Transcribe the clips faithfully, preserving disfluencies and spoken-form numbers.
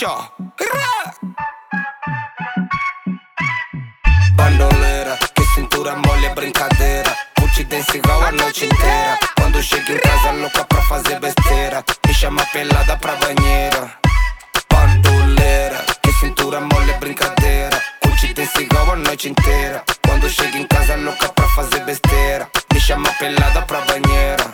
Puxa! Bandoleira, que cintura mole é brincadeira. Put dance igual a noite inteira. Quando chego em casa louca pra fazer besteira, me chama pelada pra banheira. Bandoleira, que cintura mole é brincadeira. Put dance igual a noite inteira. Quando chego em casa louca pra fazer besteira, me chama pelada pra banheira.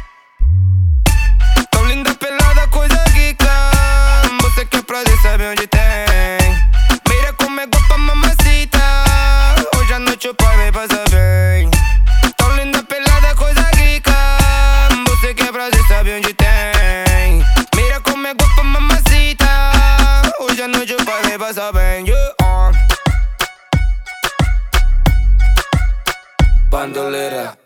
Tão linda pelada, coisa rica. Você quer prazer, sabe onde tem. Mira como é guapa, mamacita. Hoje à noite o pai vai passar bem. Tão linda pelada, coisa rica. Você quer prazer, sabe onde tem. Mira como é guapa, mamacita. Hoje à noite o pai vai passar bem. Yeah. Bandoleira,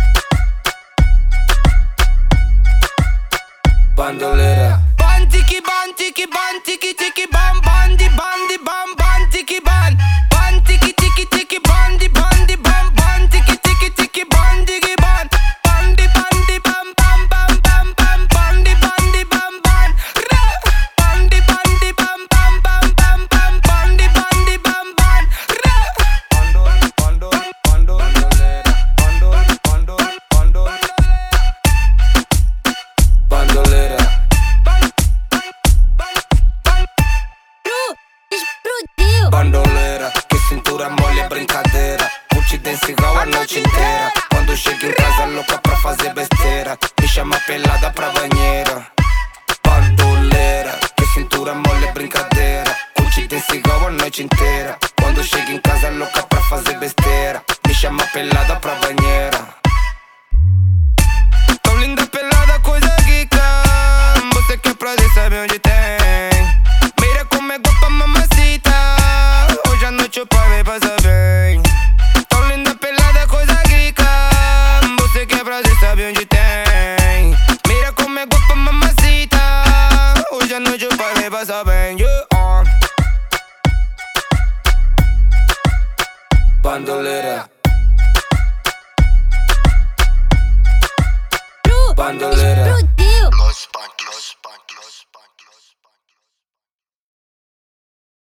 bandoleira. Ban tiki ban tiki ban tiki tiki ban bandi bandi ban ban tiki ban. Ban tiki tiki tiki bandi bandi ban ban tiki tiki tiki ban tiki ban. Bandi bandi ban ban ban ban ban bandi bandi ban ban. Bandi bandi ban ban ban ban ban bandi bandi ban ban. Bandol bandol bandol bandoleira. Bandol bandol bandol bandoleira. Bandoleira, que cintura mole é brincadeira. Put dance igual a noite inteira. Quando chego em casa louca pra fazer besteira, me chama pelada pra banheira. Bandoleira, que cintura mole é brincadeira. Put dance igual a noite inteira. Quando chego em casa louca pra fazer besteira, me chama pelada pra banheira. Tão linda pelada, coisa rica. Você quer prazer, sabe onde tem. Mira como é guapa, mamacita. Hoje à noite o pai vai passar bem. Tão linda pelada, coisa rica. Você quer prazer, sabe onde tem. Mira como é guapa, mamacita. Hoje à noite o pai vai passar bem.